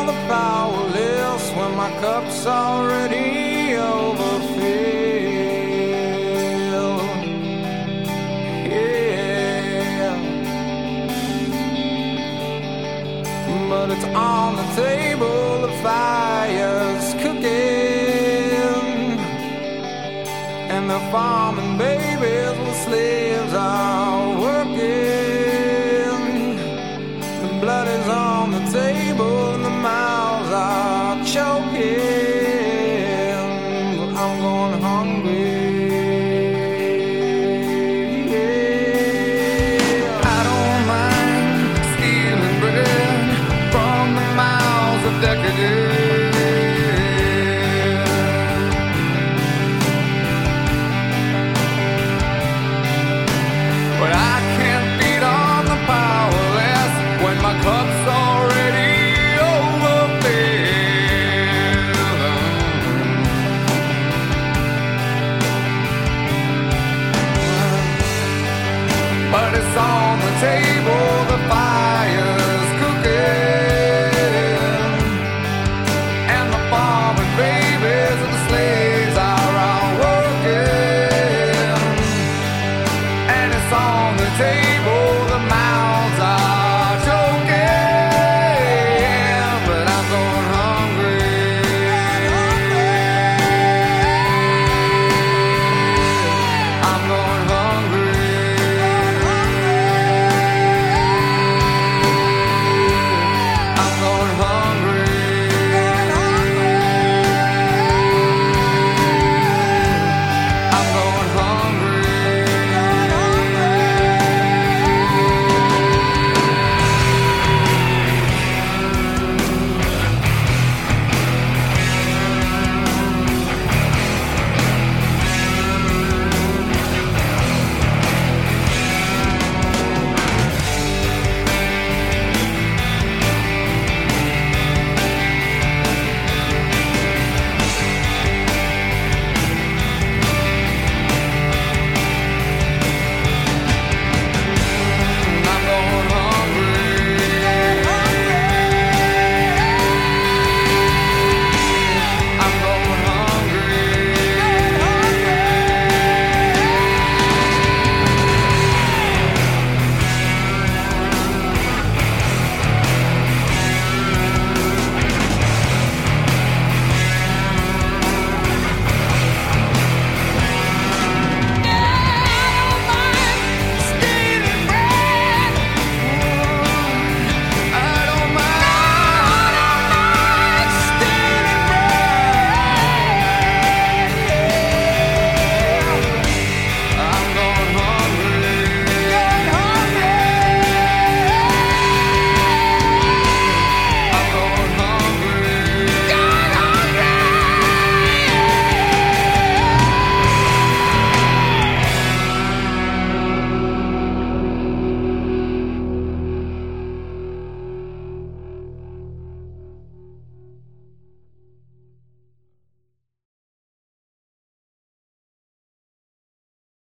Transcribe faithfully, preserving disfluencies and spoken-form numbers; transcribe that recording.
the powerless when my cup's already overfilled. Yeah, but it's on the table, the fire's cooking, and the farming babies with slaves are working. The blood is on the table and the mouths are choking. But I'm going hungry. Yeah. I don't mind stealing bread from the mouths of decadence.